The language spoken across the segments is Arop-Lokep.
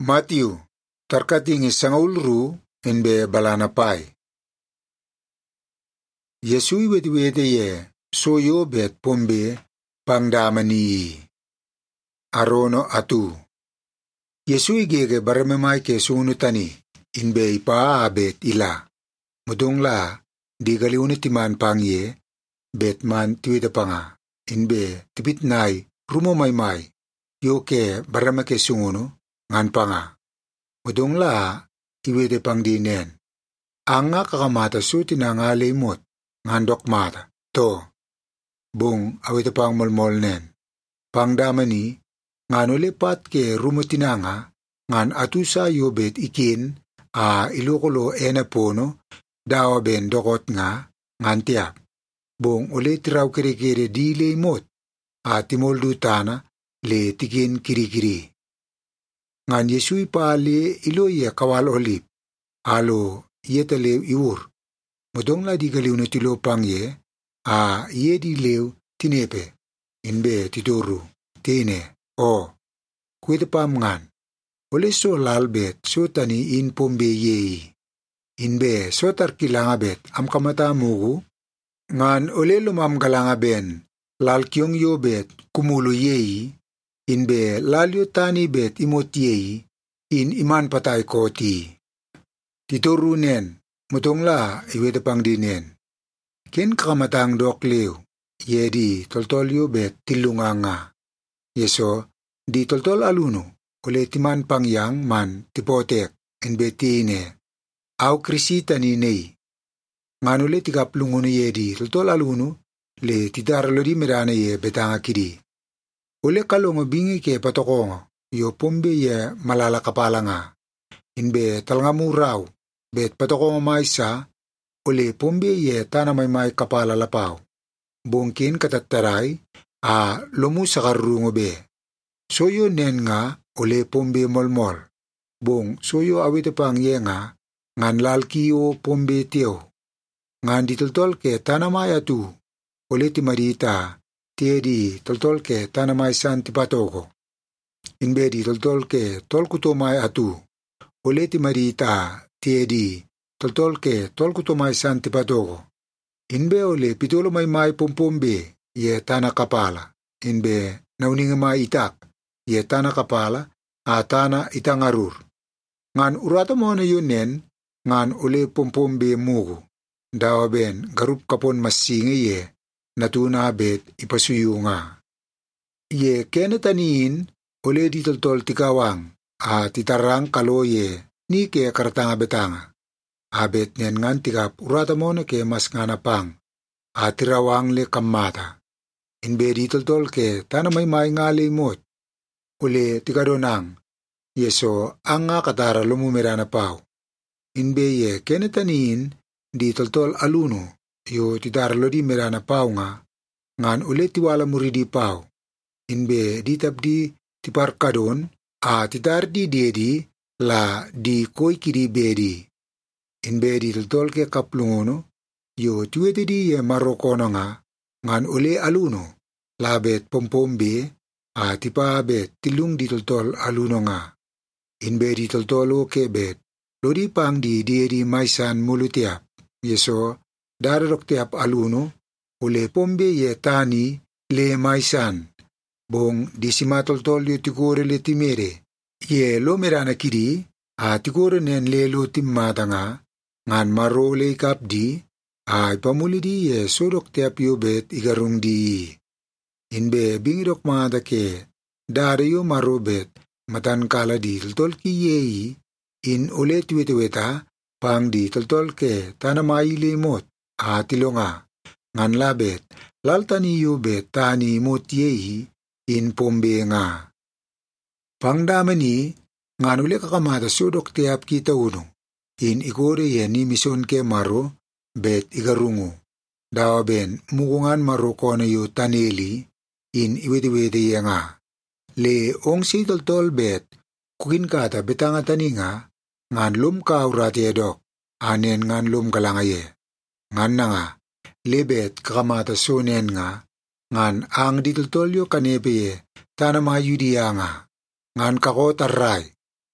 Matthew, tarkating isang ulru inbe balanapay. Yesui wet ye soyo bet pombe pangdamani. Arono atu. Yesui gege baramemay ke sunutani inbe ipa bet ila. Mudongla di galiunit timan pangye bet man tiwida panga inbe tibitnay rumomaymay yo ke baramake sungunu ngan panga. Mudongla iwede pangdinen. Anga kakamata suti na nga limot ngandok mata to. Bung awita pang molmol nen. Pangdamani ngano lepat ke rumotinanga ngan atusa yobet ikin a ilokolo enapono dawa ben dokot nga ngan tiap. Bung ulit raw kiri-kiri di limot a timoldu tana le tikin kiri-kiri. Ngan Yesui pa le ilo ye kawal olip, alo yeta lew iwur. Mudong la di galiw na tilo pang ye, a ye di lew tinepe, inbe titoru, tine, o. Kwete pam ngan, ole so lalbet so tani in pombe yei. Inbe so tarkilanga bet am kamata mugu, ngan ole lumam galanga ben, lal kyong yo bet kumulo yei, inbe lalyo tani bet imot yei, in iman patay koti. Titoru nen, mutongla iwede pang dinen. Ken kakamatang dok lew, yedi toltolyo bet tilunganga. Yeso, di toltol aluno, ule timan pang yang man tipotek, inbe tine. Au krisita ni nei. Nganule tikaplunguno yedi toltol aluno, le titaralo di merana ye betanga kidi. Ule kalongo bingi ke patokongo, yo pombe ye malala kapala nga. Inbe talngamu raw, bet patokongo maisa, ule pombe ye tanamay kapala lapaw. Bongkin katataray, a lomu sakarungo be. Soyo nen nga, ule pombe molmol. Bong soyo awite pang ye nga, ngan lalkiyo pombe tiyo. Ngan ditoltol ke tanamay atu, ule timarita, tiedi toltol ke tanamay san tipatogo. Inbe di toltol ke tolkutomay atu, ule timarita, tiedi toltol ke tolkutomay san tipatogo. Inbe ule pitolo may pompombe ye tana kapala. Inbe nauningamay itak ye tana kapala a tana itangarur. Ngan urata mo na yun nen, ngan ule pompombe mugu. Dawa ben garup kapon masingi ye natuna bet ipasuyo nga. Ye kenetaniin ule ditoltol tikawang a titarang kalo ye ni ke karatanga betanga. Abet nen ngan tikap urata mo na ke mas ngana pang a tirawang le kamata. Inbe ditoltol ke tanamay nga limot. Ule tikadonang Yeso ang nga katara lumumira na pao. Inbe ye kenetaniin di toltol aluno yo tidarlo di merana pao nga ngan ulit tiwala muridi pao. Inbe di tabdi tiparkadon a tidar di dedi la di koy kidi bedi. Inbe di toltol ke kaplungono yo tiwete di ye marokono nga ngan ule aluno labet pompombe a tipabet tilung di toltol aluno nga. Inbe di toltolo ke bet lodi pang di dedi maisan mulutiap. Yeso, dararok tiap aluno, ule pombe ye tani le maisan. Bong di simatoltol yu tikore le timere. Ye lo merana kiri, a tikore nen le lo timmata nga, ngan maro le ikapdi, a ipamuli di ye sodok tiap yu bet igarung di. Inbe bingidok mata ke, dare yu maro bet, matan kala di toltol ki yei, in ule tiweteweta, pang di toltol ke tanamay limot a tilonga ngan labet laltani yu bet tani mot yehi in pombe nga. Pangdamani ngan ule kakamata sodok tiap kita uno in ikore ye ni mison ke maro bet igarungo. Dawa ben mukungan maro kona yu taneli in iwede-wede ye nga. Le ong si toltol bet kukin kata betanga tani nga ngan lum kaurati edok, anen ngan lum kalangaye. Ngan na nga, lebet kakamata sonen nga, ngan ang ditultolyo kanepe ye, tanama yudiya nga, ngan kako taray,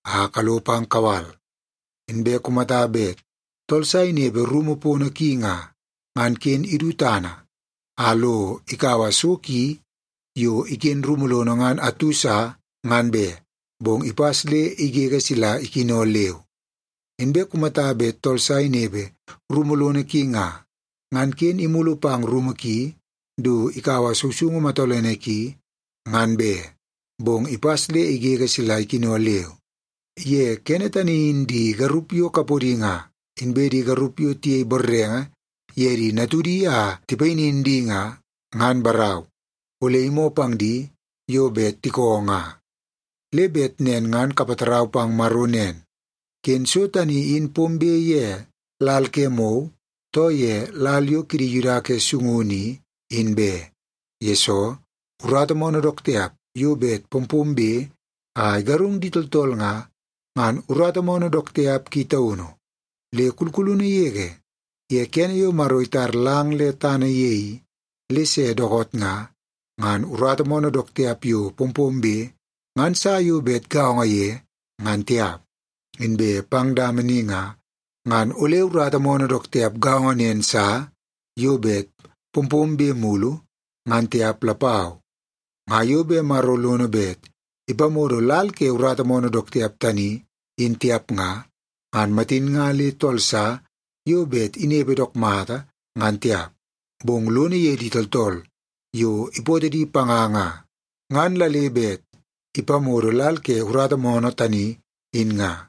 kalupang kawal. Inbe kumatabet, tolsa inebe rumo po na kinga, ngan ken idutana. Alo ikawa suki, yo ikin rumulo na ngan atusa, ngan be, bong ipasle igega sila ikinoleo. Inbe kumatabet tolsa inebe rumulo na kinga, ngan ken imulo pang rumaki, do ikawa susungo matoleneki, ngan be, bong ipasle igega sila ikinoleo. Ye kenetani indi garupyo kapodinga, inbe di garupyo tiye borrenga, yeri natudi tipainindi nga, ngan baraw, ule imo pang di, yo bet tiko nga. Lebet nen ngan kapataraw pang marunen, kenso tani in pombe ye, lal ke mo, to ye lalyo kiri yurake sunguni, inbe. Yeso, urata mo na dokteap, yo bet pompombe, ay garung ditoltol nga, ngan urata mo na dokteap kita uno. Le kulkulu na yege, ye kene yo maroitar lang le tana yei, le se dokot nga, ngan urata mo na dokteap yo pompombe, ngan sa yo bet gao nga ye, ngan tiap. Inbe pangdamani nga, ngan ule urata mo na dokteap gao nga nen sa, yo bet pompombe mulu, ngan tiap lapaw. Nga yo be marolo na bet, ipamodo lal ke urata mo na dokteap tani, in tiap nga, ngan matin nga li tolsa, yo bet inebe dok mata, ngan tiap. Bong lo na ye di toltol, yo ipote di panganga, ngan lalebet, ipamodo lal ke urata mo na tani, in nga.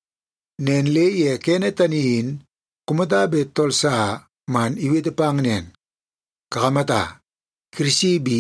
Nen le ye kene taniin, kumatabet tolsa, man iwete pang nen. Kakamata, krisibi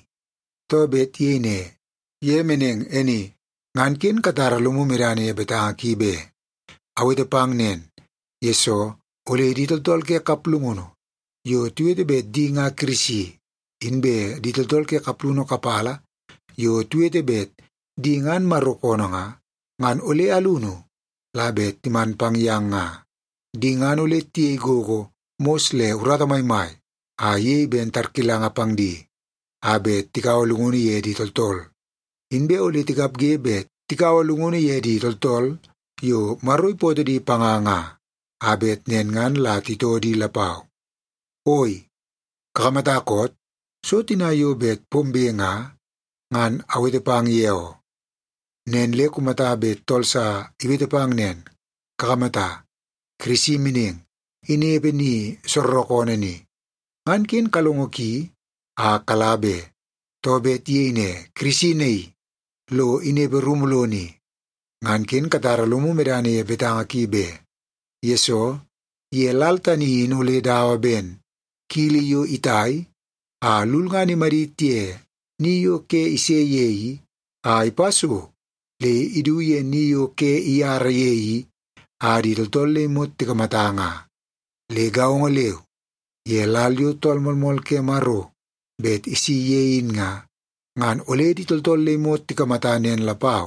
to bet yene, ye meneng eni, ngan kin katara lumumirane betang kibe. Awete pang nen, yeso, ole ditoltol ke kaplungono, yo tuwete bet di nga krisi, inbe ditoltol ke kapluno kapala, yo tuwete bet di ngan marokono nga, ngan ole aluno, labet timan pang yang nga, di ngan ole tiye gogo, mosle urata maymay, ye bentar kilanga pang di, abet tikawalunguni ye ditoltol. Inbe ole tikap gebet, tikawalunguni ye ditoltol, yo maroy podo di panganga, abet nen ngan la tito di lapaw. Oy, kakamatakot, so tinayo bet pombe nga, ngan awete pang yeo. Nen le kumatabet tolsa iwete pang nen, kakamata, krisi mining, inebe ni sorrokone ni. Ngan kin kalungoki, kalabe, tobet yene, krisi nei, lo inebe rumulo ni. Ngan kin katara lumu medane betanga kibe. Yeso, ye laltani inule dawa ben, kili yo itay, lulga ni maritie, niyo ke ise yeyi, ipaso, le iduye niyo ke iyara yeyi, ditoltole mo tikamatanga. Le gaong lew, ye lalyo tolmolmol ke maro, bet isi yeyin nga, ngan ole ditoltole mo tikamatanen lapaw.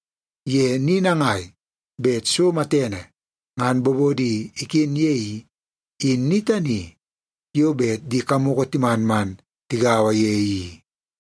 Ye ninangay, bet so matene, ngan bobodi ikin yeyi, initani, yo bet di kamukot timanman, tigawa yeyi.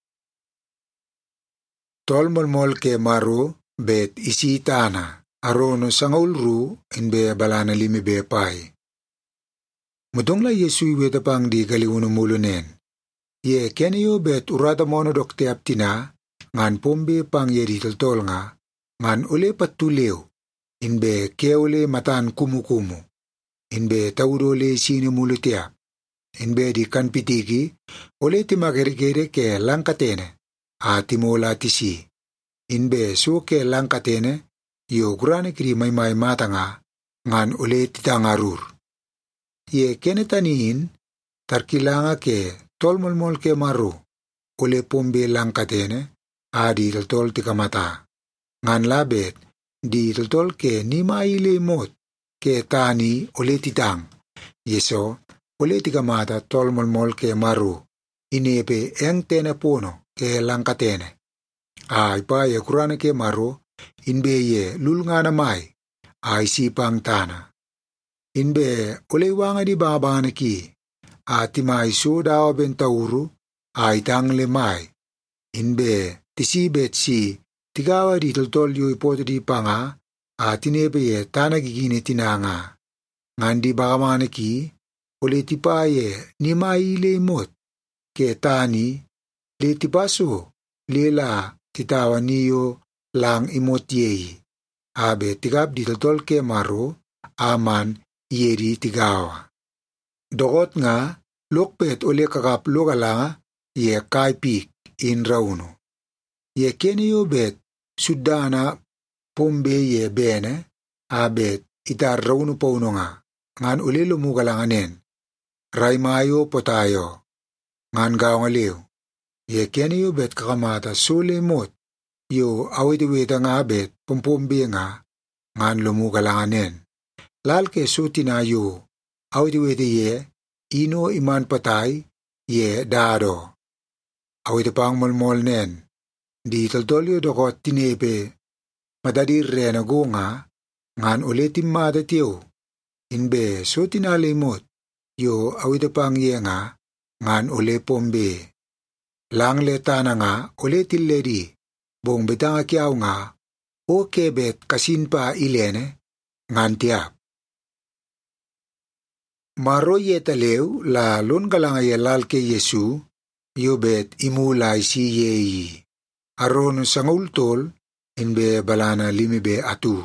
Tolmolmol ke maro, bet isi tana, arono sangaulru, inbe balana limi bepay. Mudong la Yesu iweta pang di galiwuno mulunen. Ye kene yo bet urata mono dokte aptina, ngan pombe pang ye ditoltol nga, ngan ule patuleo, inbe ke ule matan kumukumu, inbe taudole sine mulutia, inbe di kanpitiki, ule timagerigere ke langkatene, timola tisi, inbe so ke langkatene, yo gurane kri may mata nga, ngan ule titangarur. Ye kenetaniin, tarkilanga ke tolmolmol ke maru, ule pombe langkatene, di toltol tikamata. Ngan labet, di toltol ke nima ile mot, ke tani ule titang. Yeso, ule tikamata tolmolmol ke maru, inepe eng tene pono ke langkatene. Ipa ye kurane ke maru, inbe ye lulngana mai, isipang tana. Inbe ule wanga di babane ki, timai so dawa bentauru, itang le mai. Inbe tisibet si, tigawa di toltol yu ipoto di panga, tinebe ye tanagigini tinanga. Ngan di bakamanaki, uli tipaye ni maile imot, ke tani, le tipaso, lela titawa niyo lang imot yeyi. Abe tigap di toltol ke maro, aman yeri tigawa. Dogot nga, lokpet uli kakap lokalanga, ye kaipik in rauno. Ye kene yo bet, sudana pombe ye bene, abet itar rauno pauno nga, ngan uli lumugalanganen. Raimayo potayo, ngan gao nga leo. Ye kene yo bet kakamata sole mot, yo awitiwita nga bet pompombe nga, ngan lumugalanganen. Lal ke sutina yo, awitiwita ye, ino iman patay, ye dado. Awitipang molmol nen, di toltolyo dokot tinepe, madadir rena go nga, ngan ulitim mata tiyo, inbe sutina limot, yo awitipang ye nga, ngan uli pombe. Lang letana nga, ulitil ledi, bong betanga kiaw nga, o kebet kasin pa ilene, ngan tiap. Maro ye talew la lon galanga ye lal ke Yesu, yo bet imulay si yeyi. Aron sangultol, inbe balana limibe atu.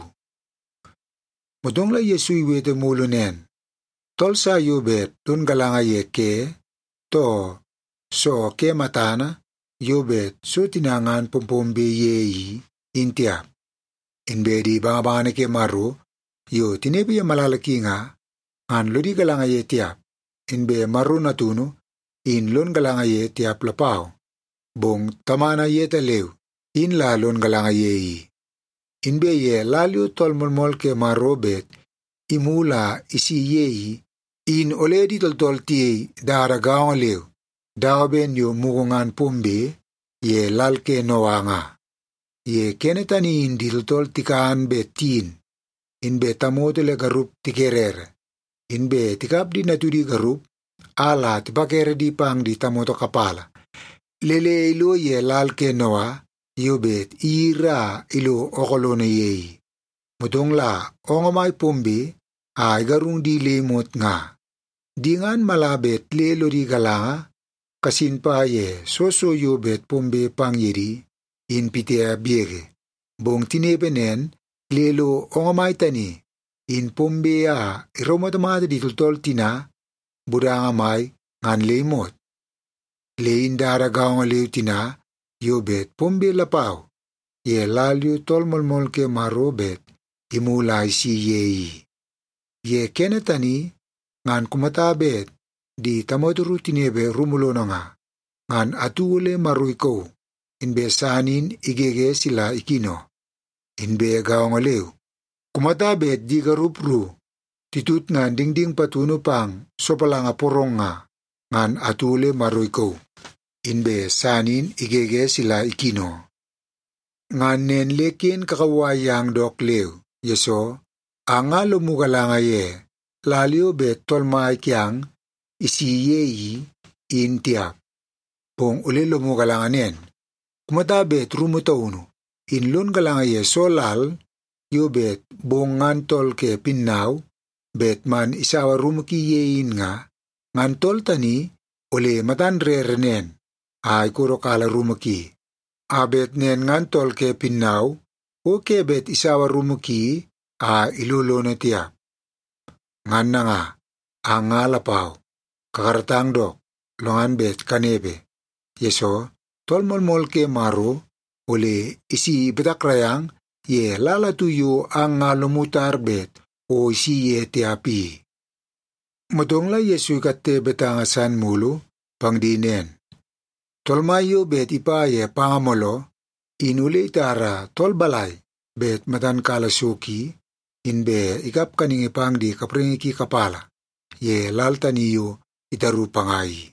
Mudong la Yesu iwete mulunen, tol sa yo bet lon galanga ye ke, to so ke matana, yo bet so tinangan pompombe yeyi, intiap. Inbe di bangabane ke maro, yo tinebi ya malalaki nga, ngan lodi galanga ye tiap, inbe maro natuno, in lon galanga ye tiap lapao, bong tamana ye talew, in la lon galanga yeyi. Inbe ye lalyo tol molmol ke maro bet, imula isi yeyi, in oledi toltol tiyei dara gaong lew, dawaben yo mugungan pombe, ye lalke noa nga. Ye kenetani in di toltol tikaan bet tin, inbe tamotele garup tikerere. Inbe tikap di natudi garup, ala tipakere di pang di tamoto kapala. Lele ilo ye lal ke noa, yobet ira ilo okolone yeyi. Mutong la, ongamay pombe, ay garung di lemot nga. Dingan malabet lelo di galanga, kasin pa ye soso yobet pombe pang yeri, in pitea biege. Bong tinebenen, lelo ongamay tani, in pombe iromatamata di toltol tina, budanga may ngan lemot. Lein daragaw nga lew tina, yobet pombe lapaw, ye lalyo tolmolmol ke marobet, imulay si yeyi. Ye kenetani, ngan kumatabet, di tamoturu tinebe rumulo nga, ngan atule maruy ko, inbe sanin igege sila ikino, inbe gaw nga lew. Kumatabet di garupru, titut nga dingding patuno pang sopalanga porong nga, ngan atule maruy ko, inbe sanin igege sila ikino. Ngan nen lekin kakawayang dok lew, yeso, anga lumugalanga ye, lalyo bet tolmay kiang, isi yeyi, in tiap. Pong uli lumugalanga nen, kumatabet rumutauno, in lon galanga ye solal, yo bet bongan tol ke pinnaw, bet man isawa rumuki yeyin nga, ngan tol tani, uli matan rerenen, ay kuro kala rumuki. Abet nen ngan tol ke pinnaw, o ke bet isawa rumuki, ilulo na tiap. Ngan na nga, ang ngalapaw, kakaratang dok, longan bet kanebe. Yeso, tol molmol ke maro, uli isi betakrayang, ye lalatuyo ang lumutar bet, o isi ye tiapi. Matong la Yesu katte betangasan mulu, pangdinen. Tolmayo bet ipaye pangamolo, inuli itara tol balay, bet matan kalasuki, inbe ikap kaningi pang di kapringiki kapala, ye laltaniyo itaru pangayi.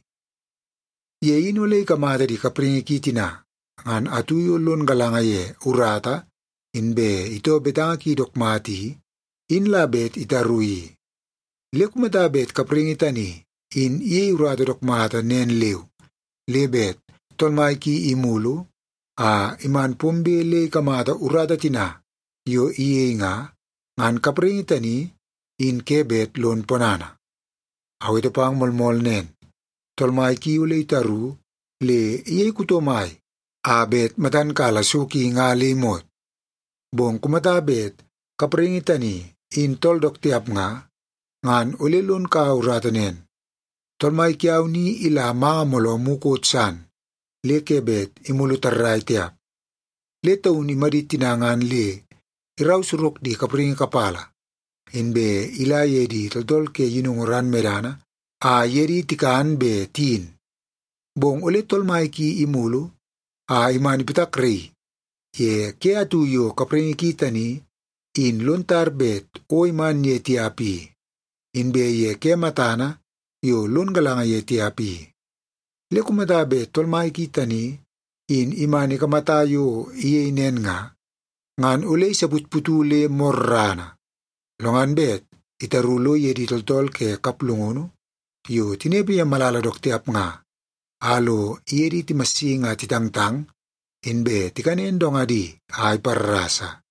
Ye inuli kamata di kapringiki tina, ngan atuyo lon galanga ye urata, inbe ito betangaki dokmati, in labet itarui. Lekumata bet kapringitani, in iye urata dokmata nen lew, lebet tolmay ki imulu, Iman pumbili kamata urada tina, yo iye nga, ngan kapringitani, in kebet lon ponana. Awito pang molmol nen, tolmay kiulay taru, le iye kutomay, abet matan kala suki nga limot. Bong kumatabet, kapringitani, in toldok tiap nga, ngan ulilon ka uratanen. Tolmay kiaw ni ila mga molo mukot san, le kebet imulutaray tiap. Le taun imadit tinangan le, iraw surok di kapring kapala. Inbe ila yedi toltol ke yinunguran medana, yedi tikaan be tin. Bong ulit tolmay ki imulu, imanipitakri. Ye ke atuyo kapring kitani, in luntar bet o iman ye tiapi. Inbe ye ke matana, yo lun galanga ye tiapi. Le kumadabe tolmay kitani, in imani kamatayo iye inen nga, ngan ulay sabutputule morrana. Longan bet, itarulo ye di toltol ke kaplungono, yo tinebi yang malaladok tiap nga. Alo iye di timasi nga titangtang, inbe tikanen dong adi ay parrasa.